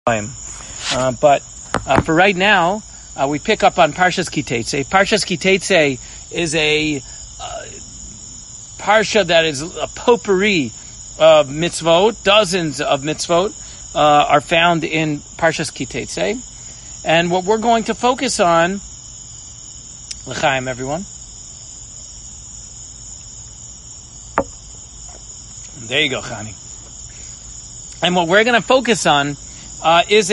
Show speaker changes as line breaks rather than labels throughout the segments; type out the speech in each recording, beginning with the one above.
But for right now, we pick up on Parshas Ki Teitzei. Parshas Ki Teitzei is a parsha that is a potpourri of mitzvot. Dozens of mitzvot are found in Parshas Ki Teitzei. And what we're going to focus on, L'chaim, everyone. There you go, Chani. And what we're going to focus on is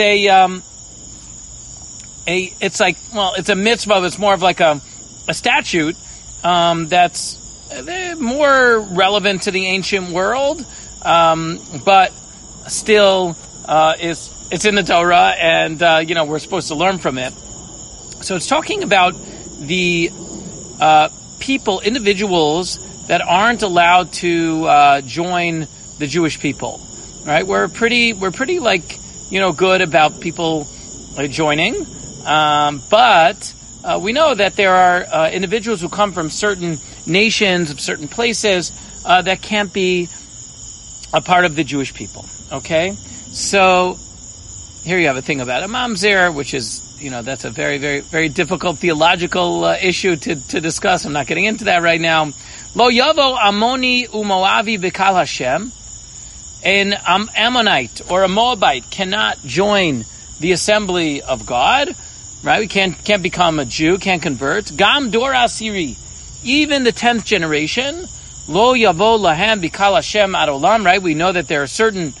it's a mitzvah. It's more of like a statute that's more relevant to the ancient world, but still it's in the Torah, and we're supposed to learn from it. So it's talking about the individuals that aren't allowed to join the Jewish people. Right? We're pretty good about people joining, but we know that there are individuals who come from certain nations, of certain places, that can't be a part of the Jewish people. Okay, so here you have a thing about a mamzer, which is that's a very, very, very difficult theological issue to discuss. I'm not getting into that right now. Lo yavo Amoni umoavi b'kal Hashem. An Ammonite or a Moabite cannot join the assembly of God, right? We can't become a Jew, can't convert. Gam dor asiri, even the 10th generation. Lo yavo lahem b'kal Hashem ad olam, right? We know that there are certain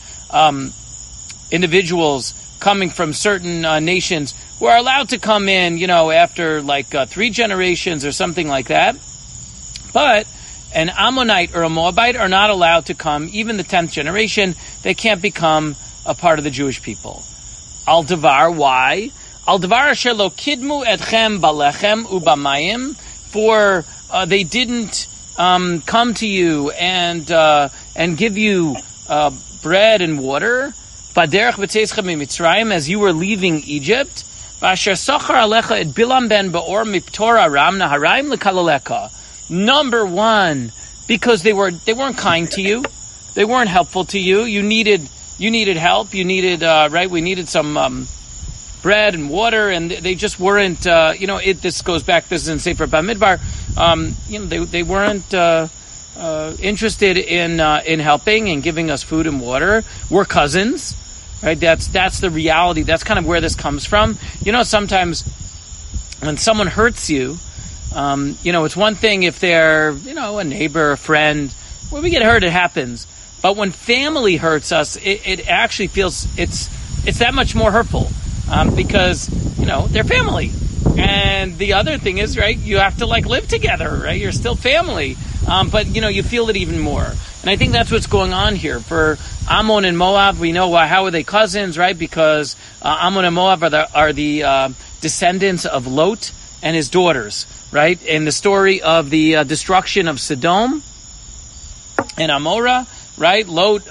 individuals coming from certain nations who are allowed to come in, after 3 generations or something like that. But an Ammonite or a Moabite are not allowed to come, even the 10th generation. They can't become a part of the Jewish people. Al Devar, why? Al Devar asher lo kidmu etchem balechem ubamayim, for they didn't come to you and give you bread and water. Baderech b'tzeischa mitzrayim, as you were leaving Egypt. V'asher sochar alecha et Bilam ben Beor miptor aram naharaim l'kalaleka. Number one, because they weren't kind to you, they weren't helpful to you. You needed help. You needed we needed some bread and water, and they just weren't. This goes back. This is in Sefer Bamidbar. They weren't interested in helping and giving us food and water. We're cousins, right? That's the reality. That's kind of where this comes from. Sometimes when someone hurts you. It's one thing if they're, a neighbor, a friend. When we get hurt, it happens. But when family hurts us, it actually feels it's that much more hurtful, because they're family. And the other thing is, right, you have to live together, right? You're still family, but you feel it even more. And I think that's what's going on here for Ammon and Moab. We know how are they cousins, right? Because Ammon and Moab are the descendants of Lot and his daughters. Right, in the story of the destruction of Sodom and Amorah, right? Lot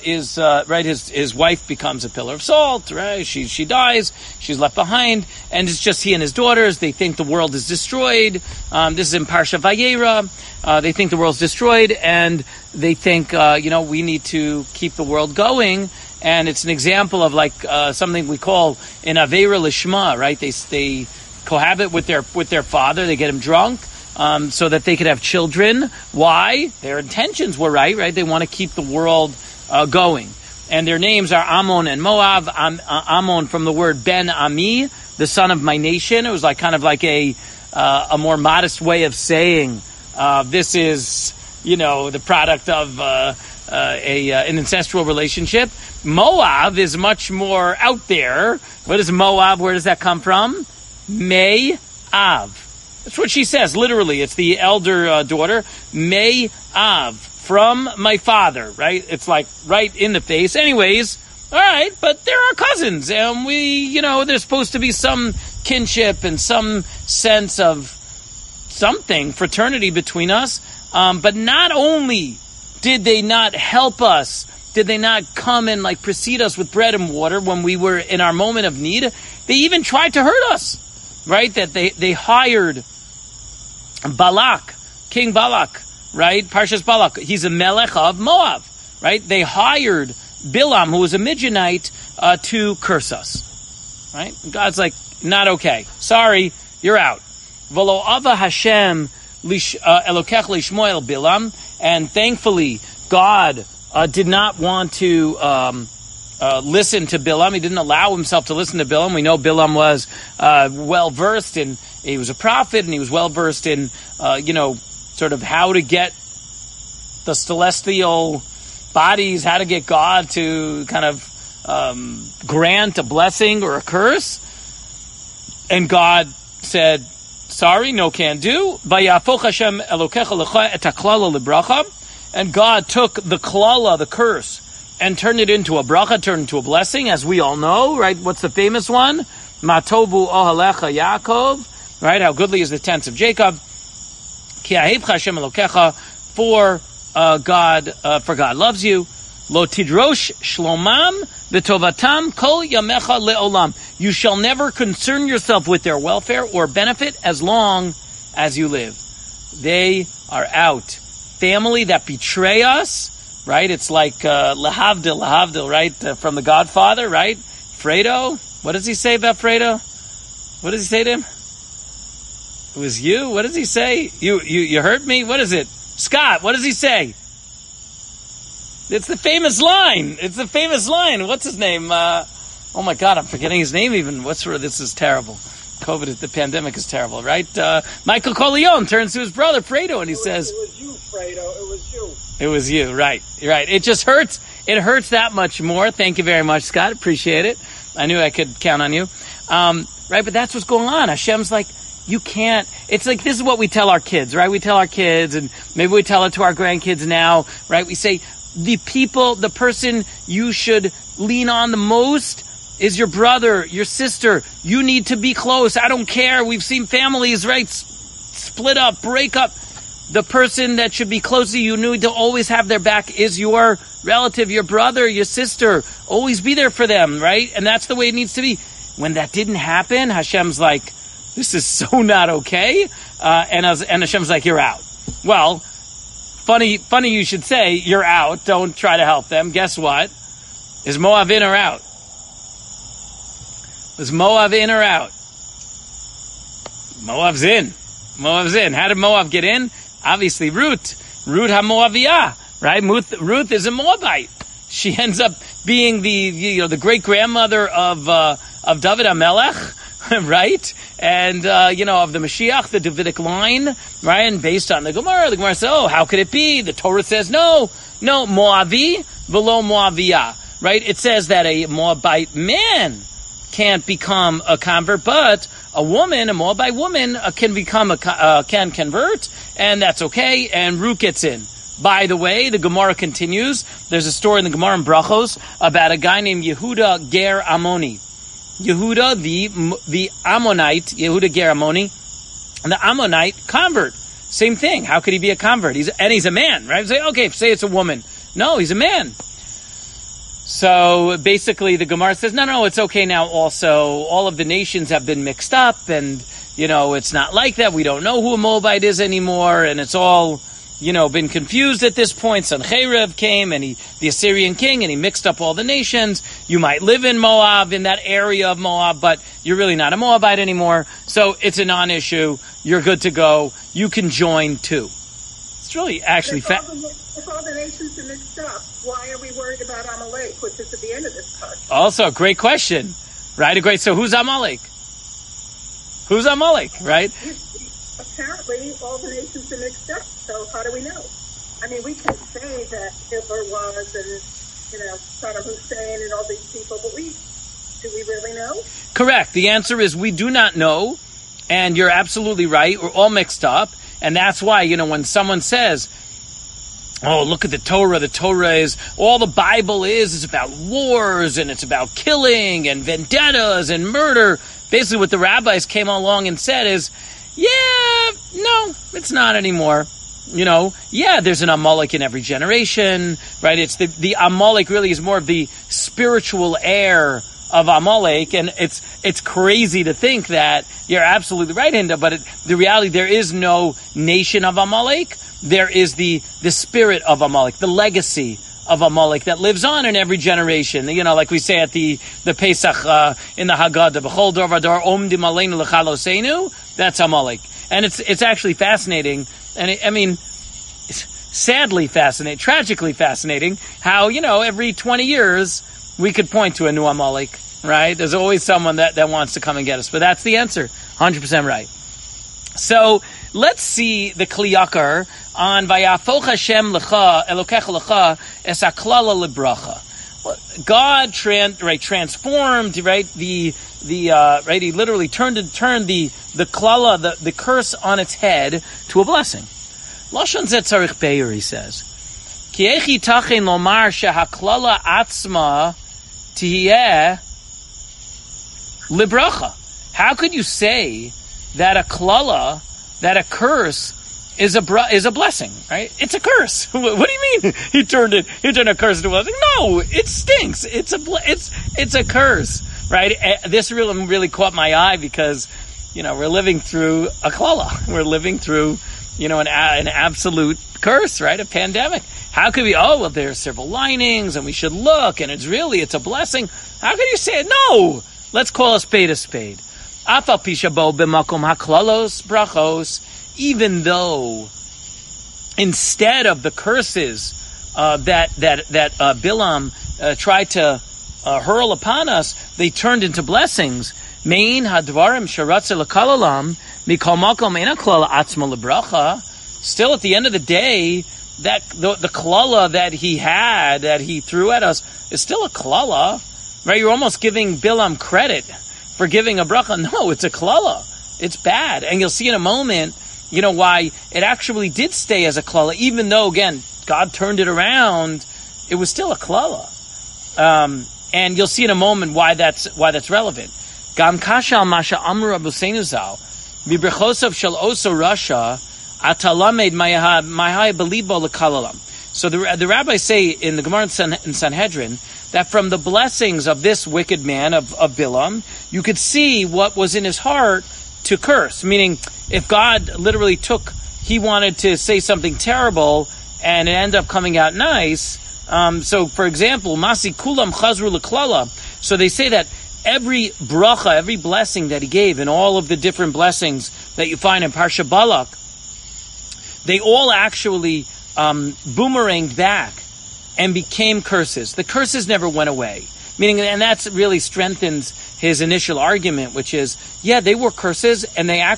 his wife becomes a pillar of salt, right? She dies, she's left behind, and it's just he and his daughters. They think the world is destroyed. This is in Parsha Vayera. They think the world's destroyed, and they think we need to keep the world going. And it's an example of something we call an Aveira Lishma, right? They cohabit with their father. They get him drunk so that they could have children. Why? Their intentions were right? They want to keep the world going. And their names are Ammon and Moab. Ammon from the word Ben Ami, the son of my nation. It was kind of a more modest way of saying this is the product of an ancestral relationship. Moab is much more out there. What is Moab? Where does that come from? May Av. That's what she says. Literally, it's the elder daughter. May Av, from my father, right? It's right in the face. Anyways, all right, but there are cousins, and there's supposed to be some kinship and some sense of something, fraternity between us. But not only did they not help us, did they not come and precede us with bread and water when we were in our moment of need, they even tried to hurt us. Right, that they hired Balak, King Balak, right? Parshas Balak. He's a melech of Moab, right? They hired Bilam, who was a Midianite, to curse us. Right? And God's like, not okay. Sorry, you're out. V'lo ava Hashem elokech lishmoel Bilam, and thankfully God did not want to listen to Bilam. He didn't allow himself to listen to Bilam. We know Bilam was well versed in. He was a prophet, and he was well versed in sort of how to get the celestial bodies, how to get God to kind of grant a blessing or a curse. And God said, sorry, no can do. Vayafoch Hashem Elokecha lecha et haklala libracha. And God took the klala, the curse, and turned it into a bracha, turned into a blessing, as we all know, right? What's the famous one? Matovu ohalecha Yaakov, right? How goodly is the tents of Jacob. Ki ahevcha Hashem Elokecha, for God loves you. Lo tidrosh shlomam v'tovatam kol yamecha le'olam. You shall never concern yourself with their welfare or benefit as long as you live. They are out. Family that betray us, right? It's like lahavdil, right? From The Godfather, right? Fredo. What does he say about Fredo? What does he say to him? It was you. What does he say? You hurt me. What is it? Scott. What does he say? It's the famous line. What's his name? Oh my God, I'm forgetting his name even. This is terrible. COVID, the pandemic is terrible, right? Michael Corleone turns to his brother, Fredo, and he says...
It was you, Fredo. It was you.
It was you, right. You're right. It just hurts. It hurts that much more. Thank you very much, Scott. Appreciate it. I knew I could count on you. Right, but that's what's going on. Hashem's like, you can't... It's like, this is what we tell our kids, right? We tell our kids, and maybe we tell it to our grandkids now, right? We say... the person you should lean on the most is your brother, your sister. You need to be close. I don't care. We've seen families, right, split up, break up. The person that should be close to you need to always have their back is your relative, your brother, your sister. Always be there for them, right? And that's the way it needs to be. When that didn't happen, Hashem's like, this is so not okay. And Hashem's like, you're out. Well, Funny you should say, you're out. Don't try to help them. Guess what? Is Moab in or out? Was Moab in or out? Moab's in. How did Moab get in? Obviously Ruth HaMoaviyah, right? Ruth is a Moabite. She ends up being the great grandmother of David HaMelech, right? And, of the Mashiach, the Davidic line, right? And based on the Gemara says, oh, how could it be? The Torah says, no, Moavi, below Moaviyah, right? It says that a Moabite man can't become a convert, but a Moabite woman can convert, and that's okay, and Ruth gets in. By the way, the Gemara continues. There's a story in the Gemara in Brachos about a guy named Yehuda Ger Ammoni. Yehuda, the Ammonite, Yehuda Ger Ammoni, and the Ammonite convert. Same thing. How could he be a convert? He's a man, right? Say it's a woman. No, he's a man. So basically the Gemara says, no, it's okay now also. All of the nations have been mixed up, and, it's not like that. We don't know who a Moabite is anymore, and it's all... been confused at this point. Sancheriv came, and the Assyrian king, and he mixed up all the nations. You might live in Moab, in that area of Moab, but you're really not a Moabite anymore. So it's a non-issue. You're good to go. You can join too. It's really actually...
If all the nations are mixed up, why are we worried about Amalek, which is at the end of this part?
Also, great question. Right? So who's Amalek? Right?
Apparently, all the nations are mixed up. So how do we know? I mean, we can say that Hitler was, and Saddam Hussein, and all these people, but do we really know?
Correct. The answer is we do not know, and you're absolutely right. We're all mixed up, and that's why when someone says, "Oh, look at the Torah is all the Bible is about wars, and it's about killing and vendettas and murder." Basically, what the rabbis came along and said is, "Yeah, no, it's not anymore." There's an Amalek in every generation, right? It's the Amalek really is more of the spiritual heir of Amalek, and it's crazy to think that. You're absolutely right, Hinda, but the reality, there is no nation of Amalek. There is the spirit of Amalek, the legacy of Amalek that lives on in every generation. You know, like we say at the Pesach in the Haggadah, B'chol dor v'dor omdim aleinu l'chalosenu. That's Amalek, and it's actually fascinating. And it's sadly fascinating, tragically fascinating. How every 20 years we could point to a new Amalek, right? There's always someone that wants to come and get us. But that's the answer, 100% right. So let's see the Kli Yakar on Vayafoch Hashem lecha Elokecha lecha es haklala lebracha. God transformed, right? He literally turned the klala, the curse on its head to a blessing. Lashon zeh tzarich beir, he says. Ki echi tachen lomar shehaklala atzma tihiyeh libracha. How could you say that a klala, that a curse is a blessing, right? It's a curse. What do you mean? He turned a curse into a blessing? No, it stinks. It's a curse, right? This really caught my eye because, we're living through a klala. We're living through, an absolute curse, right? A pandemic. How could we? Oh, well, there are several linings, and we should look, and it's a blessing. How can you say it? No, let's call a spade a spade. Afal pishabo b'makom haklalos brachos. Even though instead of the curses that Bilam tried to hurl upon us, they turned into blessings. Mein hadvarim sharatze lekalalam mikol makom ena klala atzma lebracha. Still, at the end of the day, that the klala that he threw at us is still a klala, right? You're almost giving Bilam credit for giving a bracha. No, it's a klala. It's bad, and you'll see in a moment. Why it actually did stay as a klala, even though, again, God turned it around, it was still a klala. And you'll see in a moment why that's relevant. Gam kashal masha amru Rabbeinu zal, mibrechosov shel oso rasha, atalamed mahai belibo lekalalam. So the rabbis say in the Gemara in Sanhedrin that from the blessings of this wicked man, of Bilam, you could see what was in his heart to curse, meaning if God literally he wanted to say something terrible and it ended up coming out nice. So, for example, Masi Kulam Chazru L'Klala. So they say that every bracha, every blessing that he gave, and all of the different blessings that you find in Parsha Balak, they all actually boomeranged back and became curses. The curses never went away. Meaning, and that's really strengthens his initial argument, which is, they were curses, and they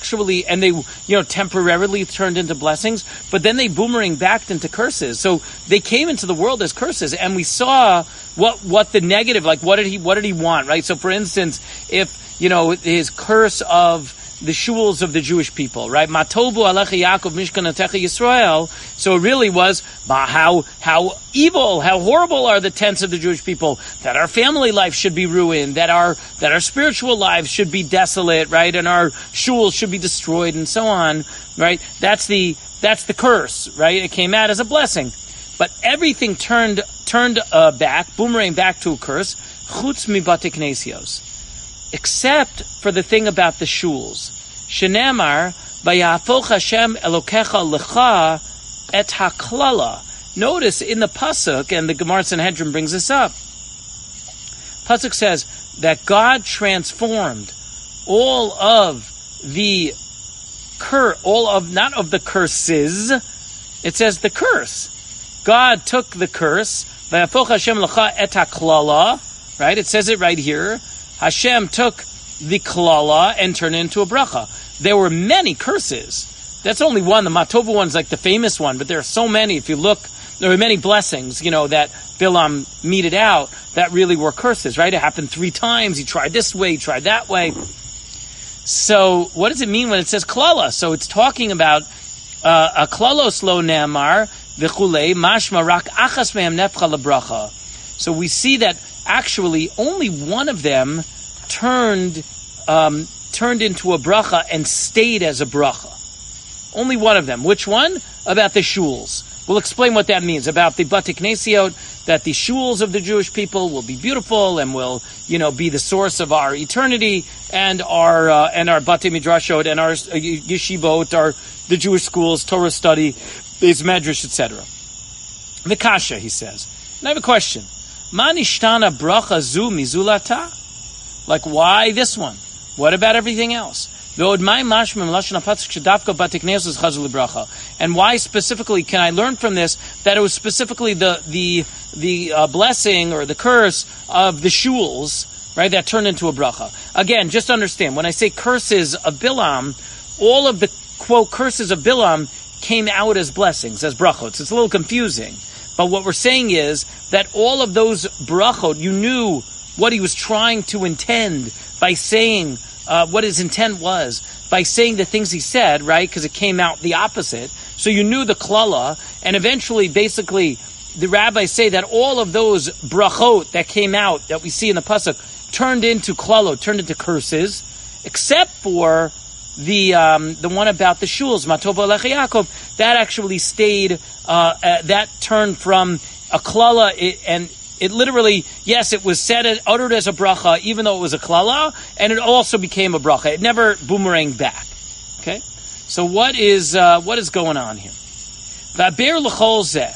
temporarily turned into blessings, but then they boomeranged back into curses. So they came into the world as curses, and we saw what the negative, like what did he want, right? So for instance, if, his curse of the shuls of the Jewish people, right? Matovu alecha Yaakov mishkanatecha Yisrael. So it really was how evil, how horrible are the tents of the Jewish people, that our family life should be ruined, that our spiritual lives should be desolate, right? And our shuls should be destroyed, and so on, right? That's the curse, right? It came out as a blessing. But everything turned back, boomerang back to a curse, chutz mi bate knesios. Except for the thing about the shuls. Shenemar, Vayafoch Hashem Elokecha lecha et haklala. Notice in the Pasuk, and the Gemara Sanhedrin brings this up, Pasuk says that God transformed all of the not of the curses, it says the curse. God took the curse, Vayafoch Hashem lecha et haklala, right? It says it right here. Hashem took the klala and turned it into a bracha. There were many curses. That's only one. The Matovu one's like the famous one, but there are so many. If you look, there were many blessings, that Bilam meted out that really were curses, right? It happened 3 times. He tried this way, he tried that way. So what does it mean when it says klala? So it's talking about a klalos lo ne'amar v'chulei mashma rak achas mehem nefcha lebracha. So we see that actually only one of them turned into a bracha and stayed as a bracha. Only one of them. Which one? About the shuls. We'll explain what that means. About the Bate Knesiot, that the shuls of the Jewish people will be beautiful and will, be the source of our eternity, and our Bate Midrashot and our yeshivot, the Jewish schools, Torah study, Beis Medrash, etc. Vikasha, he says. And I have a question. Ma nishtana bracha zu mizulata? Like, why this one? What about everything else? And why specifically can I learn from this that it was specifically the blessing or the curse of the shuls, right, that turned into a bracha? Again, just understand, when I say curses of Bilam, all of the, quote, curses of Bilam came out as blessings, as brachot. It's a little confusing. But what we're saying is that all of those brachot, you knew what he was trying to intend by saying what his intent was, by saying the things he said, right? Because it came out the opposite. So you knew the klala, and eventually, basically, the rabbis say that all of those brachot that came out, that we see in the pasuk, turned into klalo, turned into curses, except for the one about the shuls, Matov Alecha Yaakov, that actually stayed, that turned from a klala, and it literally, yes, it was said, uttered as a bracha, even though it was a klala, and it also became a bracha. It never boomeranged back. Okay? So what is going on here? V'aber l'chol zeh,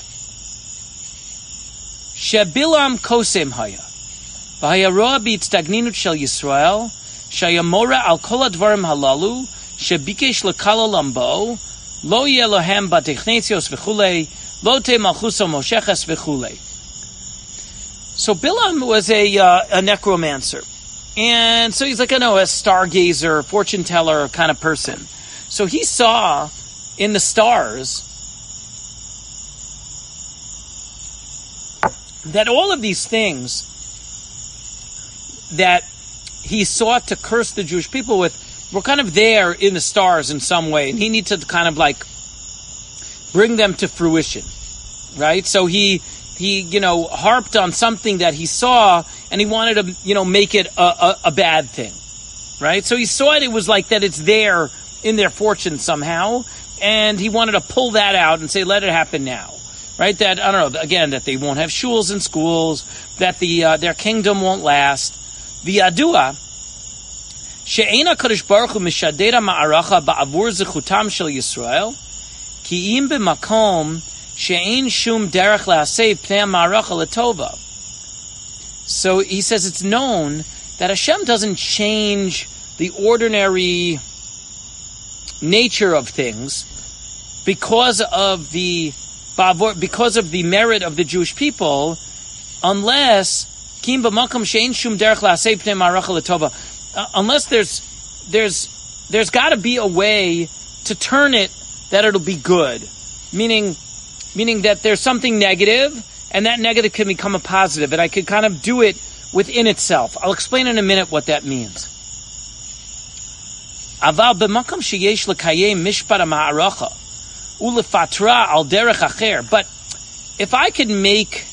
shebilam kosem haya, v'haya roa b'itstagninut shel Yisrael, shayamora al kol advarim halalu, shebikesh lekala lambo, lo yeh lohem batechnetios v'chulei, lo te malchuso mosheches v'chulei. So Bilam was a necromancer. And so he's like, a stargazer, fortune teller kind of person. So he saw in the stars that all of these things that he sought to curse the Jewish people with were kind of there in the stars in some way. And he needed to kind of like bring them to fruition, right? So he harped on something that he saw, and he wanted to, make it a bad thing, right? So he saw it was like that it's there in their fortune somehow, and he wanted to pull that out and say, let it happen now, right? That, I don't know, again, that they won't have shuls in schools, that their kingdom won't last. V'yadua, she'ena Kadosh Baruch Hu mishadera ma'aracha ba'avur zechutam shel Yisrael, ki im b'makom she'ein shum derech la'aseh pnei ma'aracha l'tova. So he says it's known that Hashem doesn't change the ordinary nature of things because of the merit of the Jewish people, unless unless there's got to be a way to turn it that it'll be good, meaning that there's something negative, and that negative can become a positive, and I could kind of do it within itself. I'll explain in a minute what that means. But if I could make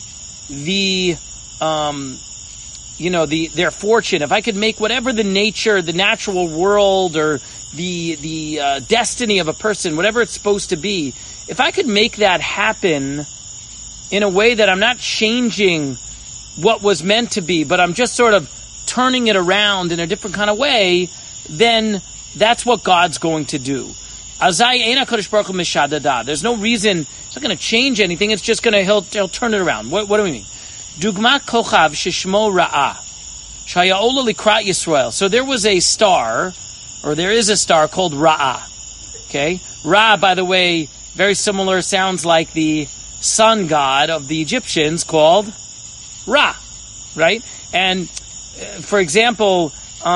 their fortune, if I could make whatever the nature, the natural world, or the destiny of a person, whatever it's supposed to be, if I could make that happen in a way that I'm not changing what was meant to be, but I'm just sort of turning it around in a different kind of way, then that's what God's going to do. There's no reason, it's not going to change anything, it's just going to, he'll turn it around. What do we mean? Dugma kochav sheshmo ra'ah, shaya'ola likrat Yisrael. So there was a star, or there is a star called Ra'ah. Okay? Ra, by the way, very similar, sounds like the sun god of the Egyptians called Ra, right? And for example,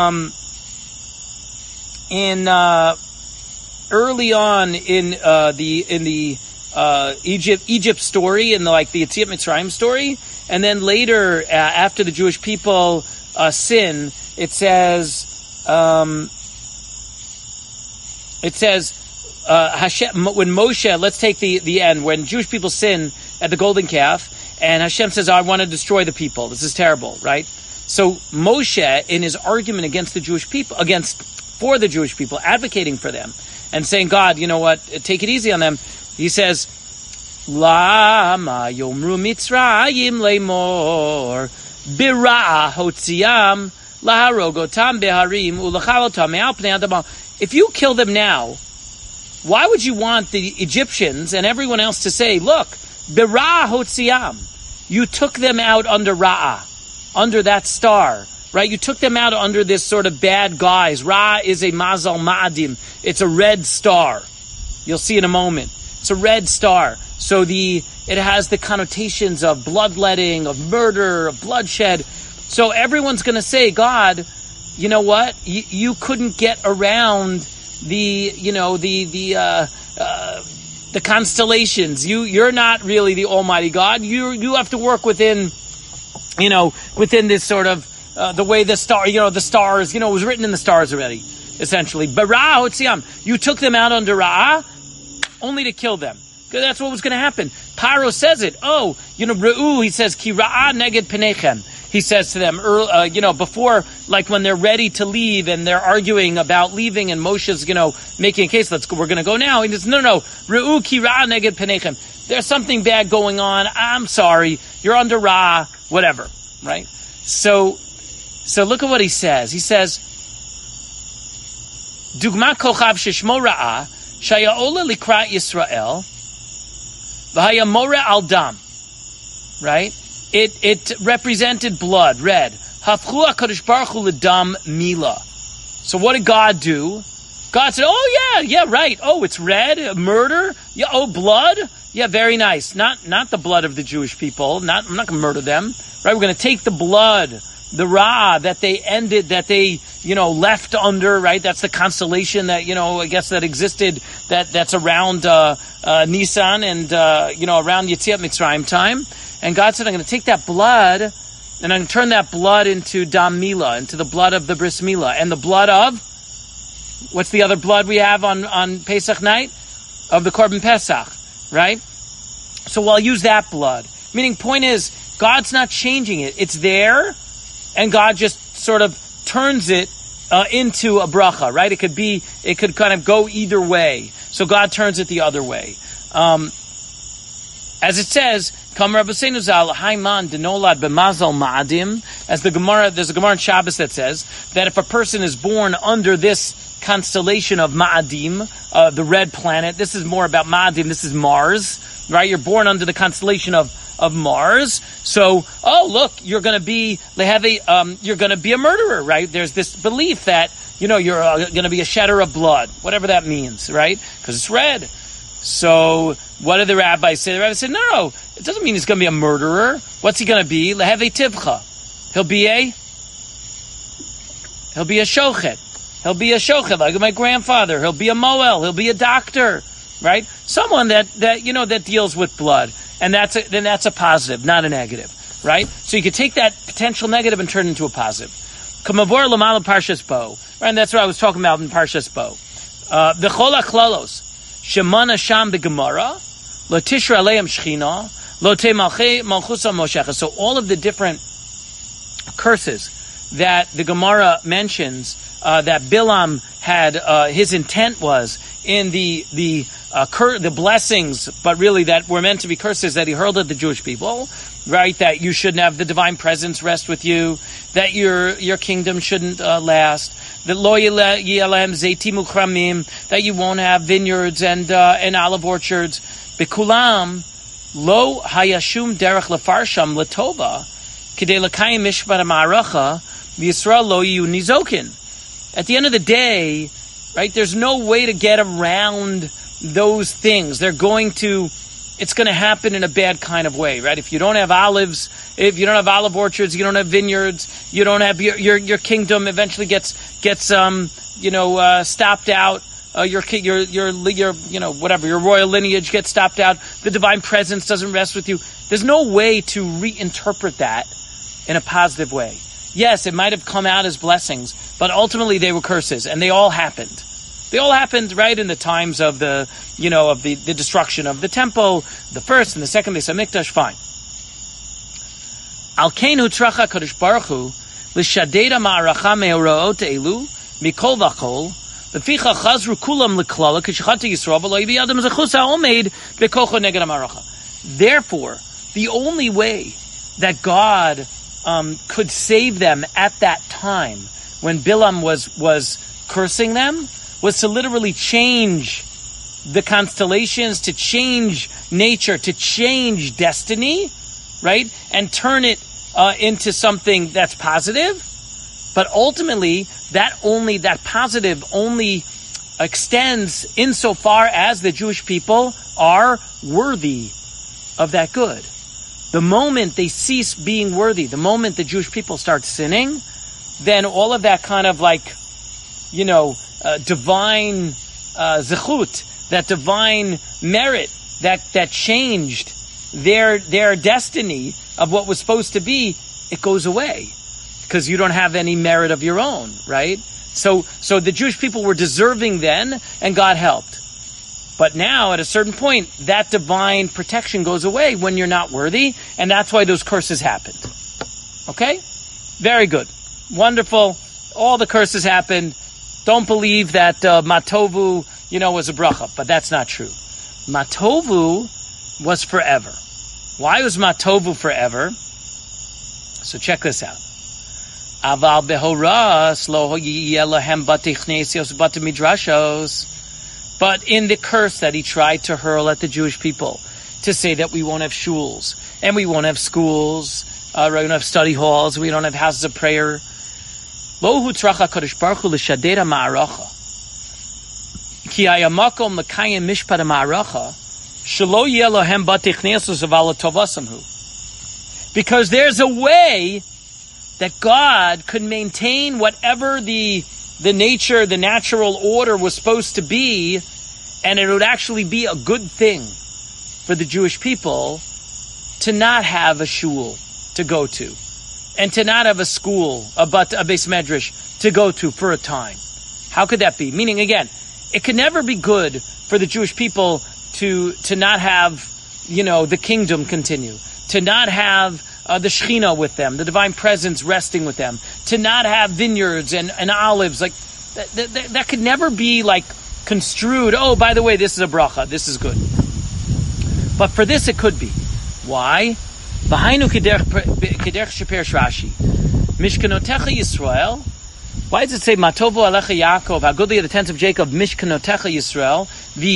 in early on in the Egypt story, in the Yetziat Mitzrayim story, and then later after the Jewish people sin, it says Hashem, when Moshe, let's take the end, when Jewish people sin at the golden calf, and Hashem says, I want to destroy the people. This is terrible, right? So Moshe, in his argument against the Jewish people, for the Jewish people, advocating for them, and saying, God, you know what, take it easy on them, he says, Lama yomru Mitzrayim leimor, bira hotziam, laharogotam beharim, ulachalotam me'al pnei adama. If you kill them now, why would you want the Egyptians and everyone else to say, look, bira hotziam, you took them out under Ra'ah, under that star, right? You took them out under this sort of bad guise. Ra is a Mazal Ma'adim. It's a red star. You'll see in a moment. It's a red star. So it has the connotations of bloodletting, of murder, of bloodshed. So everyone's going to say, God, you know what? You couldn't get around the constellations. You're not really the Almighty God. You have to work within this sort of the way the stars, it was written in the stars already, essentially. Bara Hotziam, you took them out under Ra'ah only to kill them. That's what was going to happen. Paro says it. Re'u, he says, Ki Ra'ah neged penechem. He says to them, before, like when they're ready to leave and they're arguing about leaving, and Moshe's, making a case, we're going to go now. He says, no, Re'u ki Ra'ah neged penechem. There's something bad going on. I'm sorry. You're under Ra, whatever, right? So look at what he says. He says, Dugma kochav sheshmo Ra'ah, shaya ola likra Yisrael, v'haya more al dam, right? It represented blood, red. Hafchu HaKadosh Baruch Hu l'dam mila. So what did God do? God said, oh yeah, right. Oh, it's red, murder. Yeah, oh, blood. Yeah, very nice. Not the blood of the Jewish people. I'm not going to murder them. Right? We're going to take the blood, the Ra that they left under, right? That's the constellation that, I guess that existed, that's around, Nisan and, around Yetziat Mitzrayim time. And God said, I'm going to take that blood and I'm going to turn that blood into Dam Mila, into the blood of the Bris Mila. And the blood of, what's the other blood we have on Pesach night? Of the Korban Pesach, right? So I'll use that blood. Meaning, point is, God's not changing it. It's there, and God just sort of turns it into a bracha, right? It could kind of go either way. So God turns it the other way. As it says, Kam Rabbeinu Zal Haiman Denolad B'Mazal Ma'adim. There's a Gemara in Shabbos that says that if a person is born under this constellation of Ma'adim, the red planet, this is more about Ma'adim, this is Mars, right? You're born under the constellation of Mars. So, look, you're going to be a murderer, right? There's this belief that, you're going to be a shedder of blood, whatever that means, right? Because it's red. So, what did the rabbis say? The rabbis said, no, it doesn't mean he's going to be a murderer. What's he going to be? Leheve tivcha. He'll be a shochet. He'll be a shochet, like my grandfather. He'll be a moel. He'll be a doctor, right? Someone that deals with blood. And that's a positive, not a negative, right? So you could take that potential negative and turn it into a positive. Kamavor Lamal Parshas Bo, right? And that's what I was talking about in Parshas Bo. The Chol HaKlalos, Shemana Sham B'Gemara, Lo Tishra Aleim Shechina, Lo Te Malchusa Moshecha. So all of the different curses that the Gemara mentions, that Bilam had, his intent was in the blessings, but really that were meant to be curses that he hurled at the Jewish people, right? That you shouldn't have the divine presence rest with you, that your kingdom shouldn't last, that lo yelem zeitim ukramim, that you won't have vineyards and olive orchards. Bekulam lo hayashum derech lefarsham letova kidei lekayim mishpat ha'ma'aracha v'Yisrael lo yiyu nizokin. At the end of the day, right, there's no way to get around those things. It's going to happen in a bad kind of way, right? If you don't have olives, if you don't have olive orchards, you don't have vineyards, you don't have your kingdom eventually gets stopped out. Your royal lineage gets stopped out. The divine presence doesn't rest with you. There's no way to reinterpret that in a positive way. Yes, it might have come out as blessings, but ultimately they were curses, and they all happened. They all happened right in the times of the destruction of the temple, the first and the second Beis Hamikdash. Fine. Al keinu tracha Kadosh Baruch Hu l'shadeda ma'aracha me'oraot elu mikol v'chol leficha chazru kulam l'klala k'shechata Yisrael v'lo yibi adam zechus ha'omeid bekocho neged ha'maracha. Therefore, the only way that God could save them at that time when Bilam was cursing them was to literally change the constellations, to change nature, to change destiny, right? And turn it into something that's positive. But ultimately, that positive only extends insofar as the Jewish people are worthy of that good. The moment they cease being worthy, the moment the Jewish people start sinning, then all of that kind of divine zechut, that divine merit that changed their destiny of what was supposed to be, it goes away. Because you don't have any merit of your own, right? So the Jewish people were deserving then, and God helped. But now, at a certain point, that divine protection goes away when you're not worthy, and that's why those curses happened. Okay? Very good. Wonderful. All the curses happened. Don't believe that Matovu, was a bracha, but that's not true. Matovu was forever. Why was Matovu forever? So check this out. Aval behoras lo yelahem batichnesiyos batimidrashos. But in the curse that he tried to hurl at the Jewish people, to say that we won't have shuls, and we won't have schools, we don't have study halls, we don't have houses of prayer. Lo hutracha kadosh baruch hu l'shadera ma'aracha. Ki hayamakom l'kayim mishpat ma'aracha, shelo yelahem batichnesiyos aval tovasamhu. Because there's a way that God could maintain whatever the nature, the natural order was supposed to be, and it would actually be a good thing for the Jewish people to not have a shul to go to, and to not have a school, a beis medrash to go to for a time. How could that be? Meaning, again, it could never be good for the Jewish people to not have, the kingdom continue, to not have the Shekhinah with them, the divine presence resting with them, to not have vineyards and olives, like that could never be construed. Oh, by the way, this is a bracha, this is good. But for this, it could be. Why? V'hainu kederch sheper Rashi, Mishkanotecha Yisrael. Why does it say Matovu Alecha Yaakov, how goodly are the tents of Jacob, Mishkanotecha Yisrael,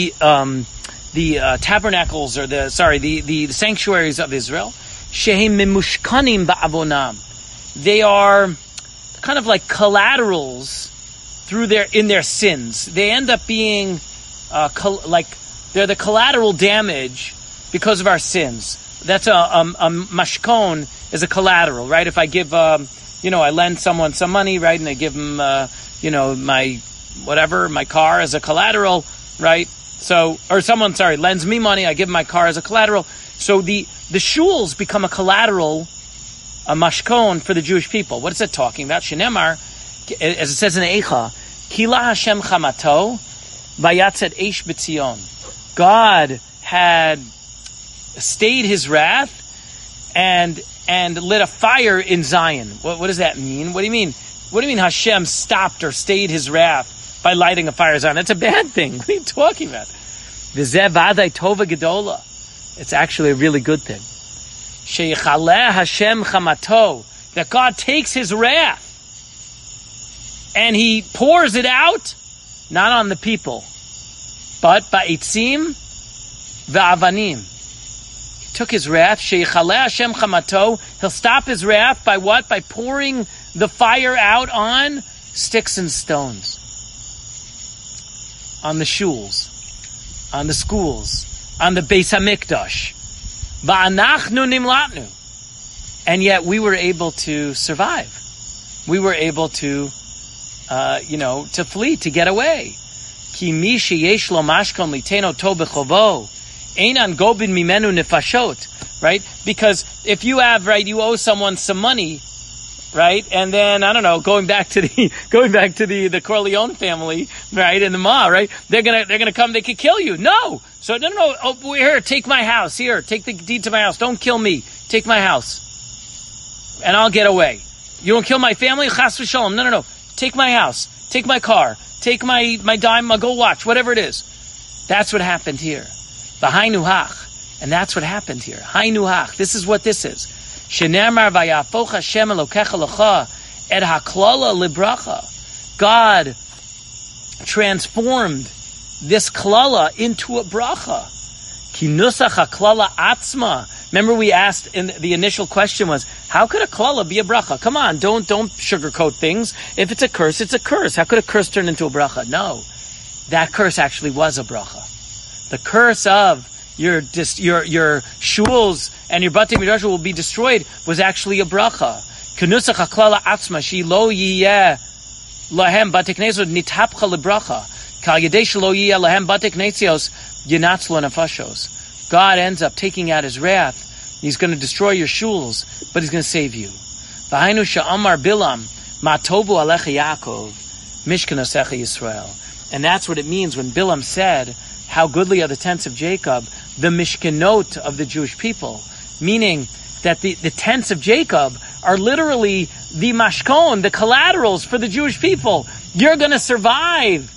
the tabernacles, or the sanctuaries of Israel? Shehem mimushkanim ba'avonam. They are kind of like collaterals in their sins. They end up being they're the collateral damage because of our sins. That's a mashkon is a collateral, right? If I give I lend someone some money, right, and I give them my car as a collateral, right? So, or someone lends me money, I give them my car as a collateral. So the shuls become a collateral, a mashkon for the Jewish people. What is it talking about? Shenemar, as it says in Eicha, Kila Hashem chamato, vayatzet eish b'tzion. God had stayed his wrath and lit a fire in Zion. What does that mean? What do you mean? What do you mean Hashem stopped or stayed his wrath by lighting a fire in Zion? That's a bad thing. What are you talking about? V'zeh v'adai tova gedola. It's actually a really good thing. Sheyichaleh Hashem chamato, that God takes his wrath and he pours it out, not on the people, but ba'itzim va'avanim. He took his wrath. Sheyichaleh Hashem chamato. He'll stop his wrath by what? By pouring the fire out on sticks and stones, on the shuls, on the schools, on the Beis HaMikdash. Va'anachnu nimlatnu. And yet we were able to survive. We were able to, to flee, to get away. Ki mi sheyesh lo mashkon liteno to b'chovo, einan gobin mimenu nefashot. Right? Because if you have, you owe someone some money, right? And then, I don't know, going back to the Corleone family, right? And the Ma, right? They're gonna come, they could kill you. No! So, no. Oh, here, take my house. Here, take the deed to my house. Don't kill me. Take my house. And I'll get away. You don't kill my family? Chas v'shalom. No. Take my house. Take my car. Take my dime, my gold watch, whatever it is. That's what happened here. V'hainu hach. And that's what happened here. Hainu hach. This is what this is. Shenemar vayafoch Hashem elokecha lecha et haklala libracha. God transformed this klala into a bracha. Ki nusach haklala atzma. Remember we asked, in the initial question was, how could a klala be a bracha? Come on, don't sugarcoat things. If it's a curse, it's a curse. How could a curse turn into a bracha? No. That curse actually was a bracha. The curse of your shuls and your batei midrash will be destroyed was actually a bracha. Kenusach haklala atzma shi lo yiyeh lahem batei knesot nitapcha lebracha. Kal yedei shelo yiyeh lahem batei knesos yinatzlo nefashos. God ends up taking out His wrath. He's going to destroy your shuls, but He's going to save you. V'hainu sha'amar Bilam ma tovu alecha Yaakov mishkanosecha Yisrael. And that's what it means when Bilam said, how goodly are the tents of Jacob, the mishkanot of the Jewish people. Meaning that the tents of Jacob are literally the mashkon, the collaterals for the Jewish people. You're going to survive.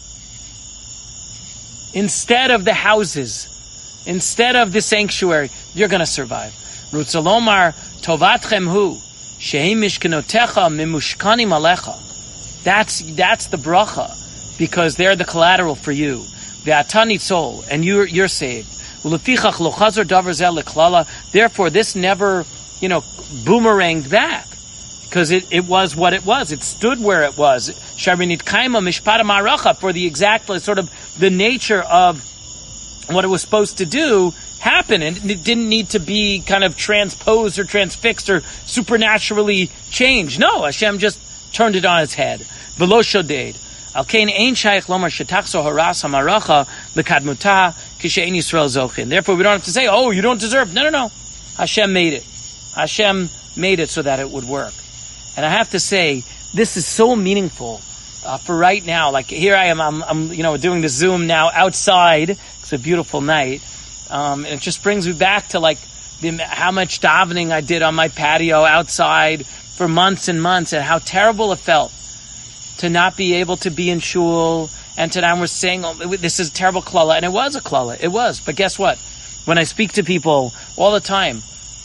Instead of the houses, instead of the sanctuary, you're going to survive. Rutzalomar tovatchem hu, shehi mishkanotecha mimushkanim alecha. That's the bracha. Because they're the collateral for you. Ve'atani tzol, and you're saved. Ulefichach lo chazor davar zeh leklala. Therefore, this never, boomeranged back. Because it was what it was. It stood where it was. Sharinit kaima mishpata maracha, for the exact sort of the nature of what it was supposed to do happened. And it didn't need to be kind of transposed or transfixed or supernaturally changed. No, Hashem just turned it on its head. V'lo shoded. Therefore, we don't have to say, oh, you don't deserve. No. Hashem made it. Hashem made it so that it would work. And I have to say, this is so meaningful for right now. Like here I am, I'm doing the Zoom now outside. It's a beautiful night. And it just brings me back to how much davening I did on my patio outside for months and months, and how terrible it felt to not be able to be in shul, and to now we're saying, oh, this is a terrible klala, and it was a klala, it was. But guess what? When I speak to people all the time,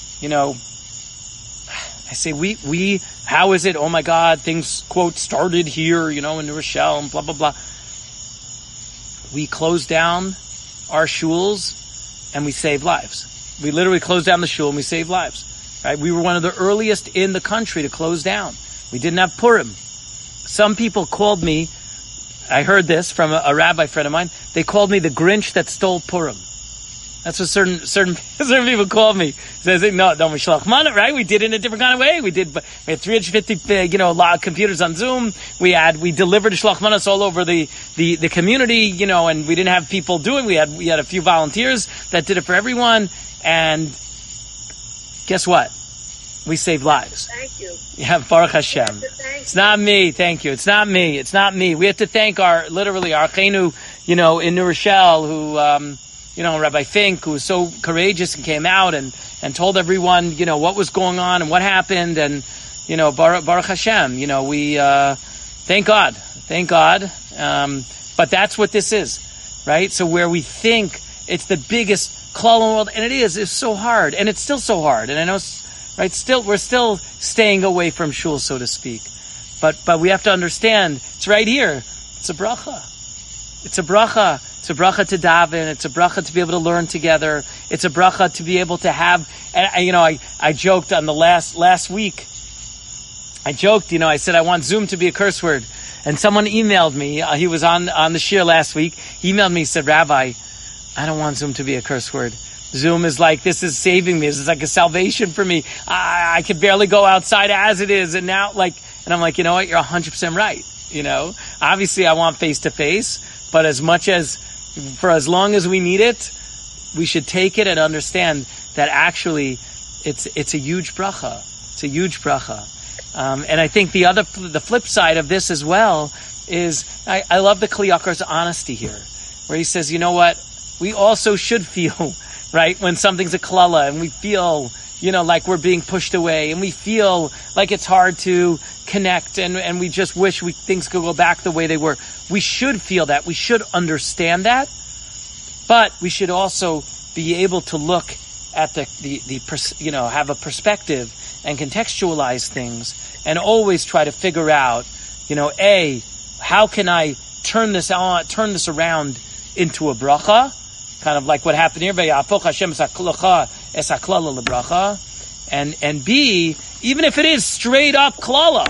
I say, we, how is it? Oh my God, things, quote, started here, in New Rochelle, and blah, blah, blah. We closed down our shuls, and we saved lives. We literally closed down the shul, and we saved lives. Right? We were one of the earliest in the country to close down. We didn't have Purim. Some people called me, I heard this from a rabbi friend of mine, they called me the Grinch that stole Purim. That's what certain people called me. So they say, no, Shlach Mana, right? We did it in a different kind of way. We had 350, a lot of computers on Zoom. We delivered Shlach Manas all over the community, and we didn't have people doing. We had a few volunteers that did it for everyone. And guess what? We saved lives.
Thank you.
Yeah, Baruch Hashem. It's not me. Thank you. It's not me. We have to thank our Chenu, in New Rochelle, who, Rabbi Fink, who was so courageous and came out and told everyone, what was going on and what happened. And, Baruch Hashem, we, thank God. But that's what this is, right? So where we think it's the biggest klal in the world, and it's so hard, and it's still so hard. And I know, right? We're still staying away from shul, so to speak. But we have to understand, it's right here. It's a bracha. It's a bracha. It's a bracha to daven. It's a bracha to be able to learn together. It's a bracha to be able to have, and I joked on the last week. I joked, I said I want Zoom to be a curse word. And someone emailed me, he was on the shir last week. He emailed me, he said, Rabbi, I don't want Zoom to be a curse word. Zoom is this is saving me. This is like a salvation for me. I could barely go outside as it is. And now, and I'm like, you know what? You're 100% right. Obviously I want face to face, but for as long as we need it, we should take it and understand that actually it's a huge bracha. It's a huge bracha. And I think the flip side of this as well is, I love the Kli Yakar's honesty here, where he says, you know what? We also should feel, right, when something's a klala and we feel, like we're being pushed away, and we feel like it's hard to connect, and we just wish things could go back the way they were. We should feel that. We should understand that. But we should also be able to look at have a perspective and contextualize things, and always try to figure out, how can I turn this around into a bracha? kind of like what happened here. V'yafoch Hashem es haklala lebracha. And B, even if it is straight up klala,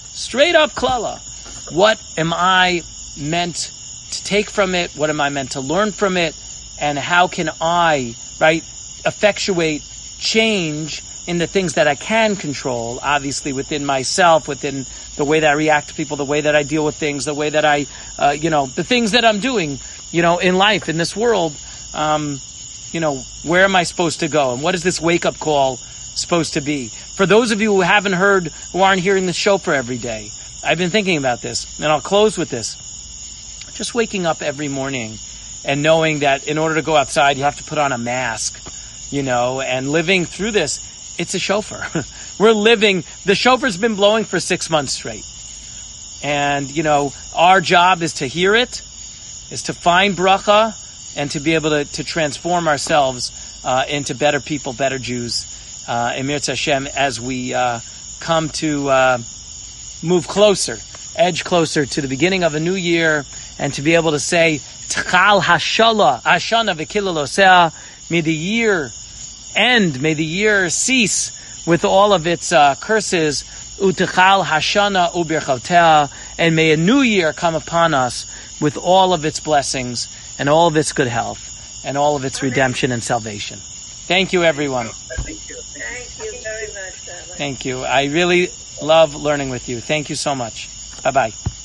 what am I meant to take from it? What am I meant to learn from it? And how can I, right, effectuate change in the things that I can control, obviously within myself, within the way that I react to people, the way that I deal with things, the way that I, the things that I'm doing, in life, in this world, where am I supposed to go? And what is this wake-up call supposed to be? For those of you who haven't heard, who aren't hearing the shofar every day, I've been thinking about this, and I'll close with this. Just waking up every morning and knowing that in order to go outside, you have to put on a mask, and living through this, it's a shofar. The shofar's been blowing for 6 months straight. And, our job is to hear it, is to find bracha, and to be able to transform ourselves into better people, better Jews, Emir Hashem, as we come to move closer, edge closer to the beginning of a new year, and to be able to say, T'chal Hashana v'kilalosea, may the year end, may the year cease with all of its curses, U'techal Hashana u'birchotea, and may a new year come upon us with all of its blessings, and all of its good health, and all of its redemption and salvation. Thank you, everyone.
Thank you very much, Rabbi.
Thank you. I really love learning with you. Thank you so much. Bye-bye.